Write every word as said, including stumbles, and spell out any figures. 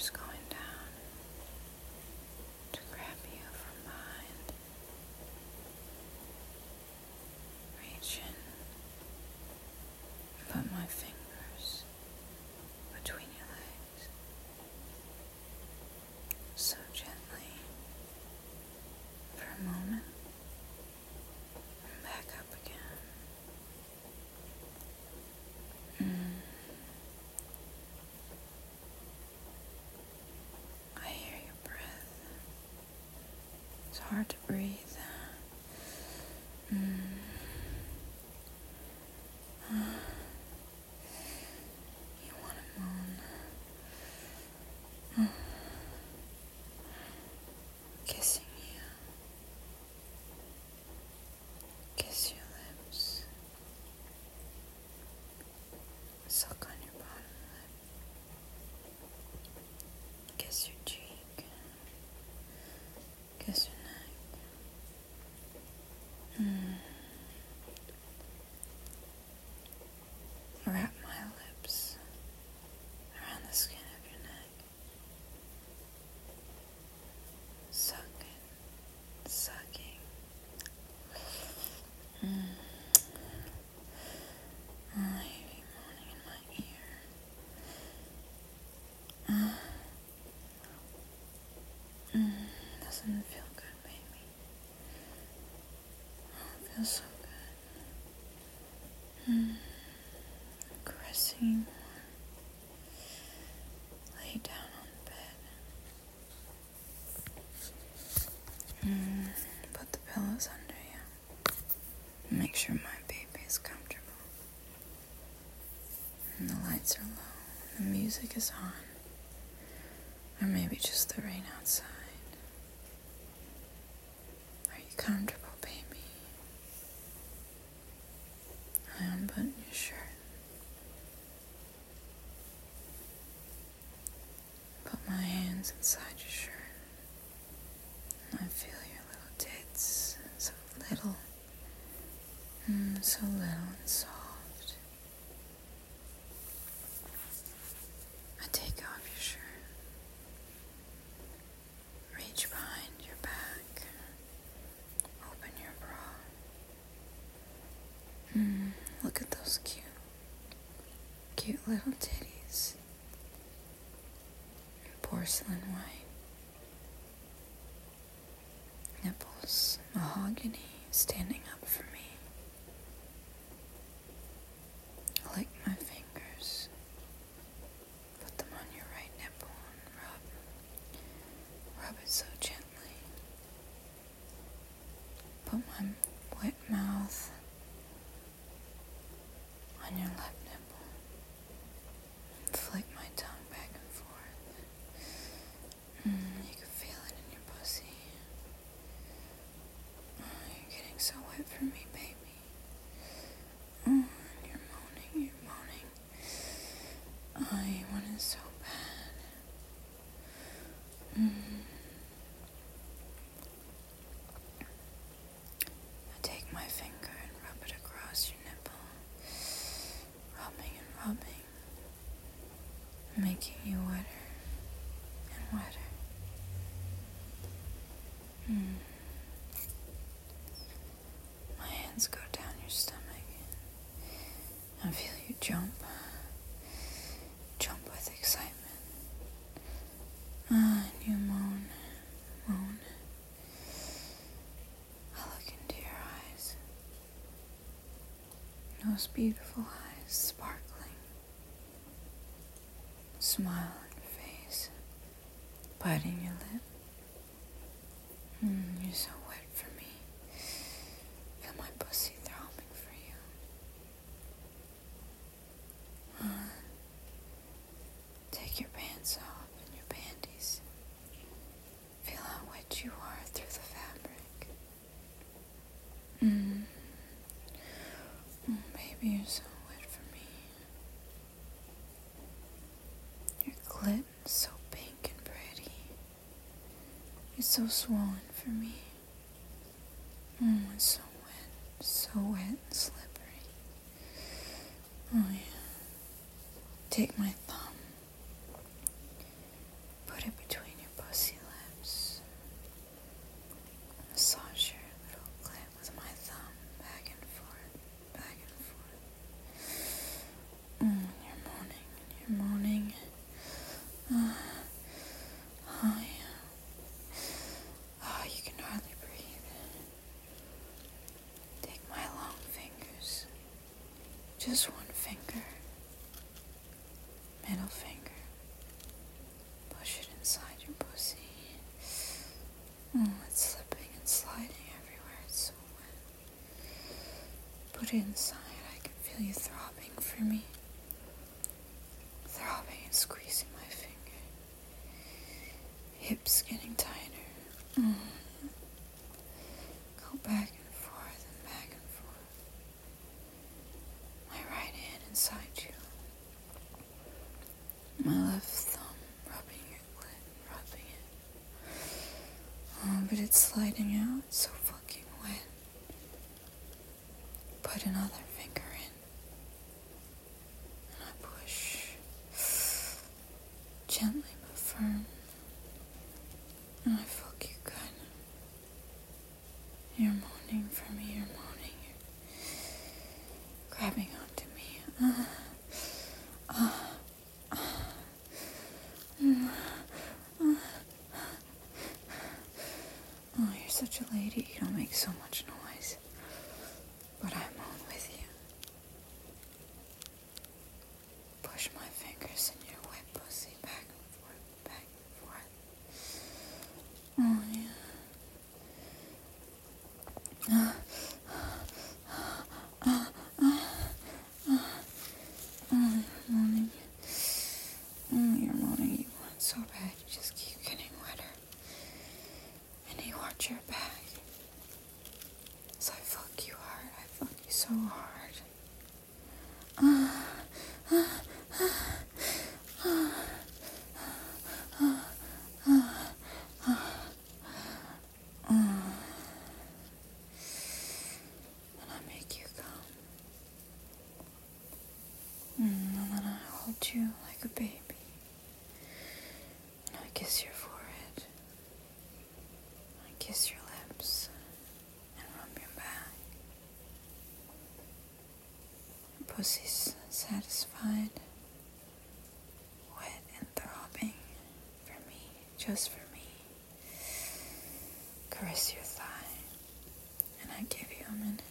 fingers going down to grab you from behind. Reach in and put my fingers between your legs, so gently for a moment, and back up again. Mm. I hear your breath. It's hard to breathe. Mm. You want to moan. Mm. Kissing you. Kiss your lips. Suck on your bottom lip. Kiss your cheek. Kiss your neck. Mm. Wrap my lips around the skin of your neck. Sucking, sucking. Mm. Oh, I hear you moaning in my ear. Uh. Mm. Doesn't it feel good, baby? Oh, it feels so good. Mm. Caressing you more. Lay down on the bed. Mm. Put the pillows under you. Make sure my baby is comfortable. And the lights are low. The music is on. Or maybe just the rain outside. Are you comfortable, baby? I unbutton your shirt. Put my hands inside your shirt. And I feel your little tits. So little. Mm, so little and soft. I take off your shirt. Reach behind your back. Open your bra. Mm, look at those cute, cute little titties. Porcelain white. Nipples, mahogany, standing up for me. Lick my fingers. Put them on your right nipple and rub. Rub it so gently. Put my wet mouth on your left nipple. Flick my tongue back and forth. Mm, you can feel it in your pussy. Oh, you're getting so wet for me, baby. Oh, you're moaning, you're moaning. Oh, you want it so bad. Mm. I take my finger and rub it across your nipple. Rubbing and rubbing. Making you wetter and wetter. Mm. My hands go down your stomach. I feel you jump. Jump with excitement. Ah, and you moan, moan. I look into your eyes. Those beautiful eyes, sparkling. Smile on your face. Biting your lip. Mm, you're so wet for me. Feel my pussy throbbing for you. Uh, take your pants off and your panties. Feel how wet you are through the fabric. Mm. Mm, baby, you're so wet for me. Your clit is so pink and pretty. It's so swollen for me. Mm, it's so wet, so wet and slippery. Oh yeah. Take my thumb Just one finger. Middle finger. Push it inside your pussy. Oh, it's slipping and sliding everywhere. It's so wet. Put it inside. I can feel you throbbing for me. Throbbing and squeezing my finger. Hips getting tighter. Mm. Go back and forth and back and forth. My right hand inside you. My left thumb rubbing your clit, rubbing it. Oh, but it's sliding out. It's so fucking wet. Put another finger in. And I push. Gently but firm. And I fuck you good. You're moaning for me, you're moaning. You're grabbing onto me. Uh, uh, uh, mm, uh, oh, you're such a lady. You don't make so much noise. But I moan with you. Push my fingers in your wet pussy back and forth, back and forth. Oh, yeah. Uh, uh, uh, uh, oh, you're moaning. Oh, you're moaning. You want it so bad. You just keep getting wetter. And you watch your back. So I fuck you hard. I fuck you so hard. Uh, uh, uh, uh, uh, uh, uh, uh. And I make you come. Mm, and then I hold you like a baby. And I kiss your forehead. I kiss your lips. And rub your back. Your pussy's satisfied. Wet and throbbing. For me. Just for me. Caress your thigh. And I give you a minute.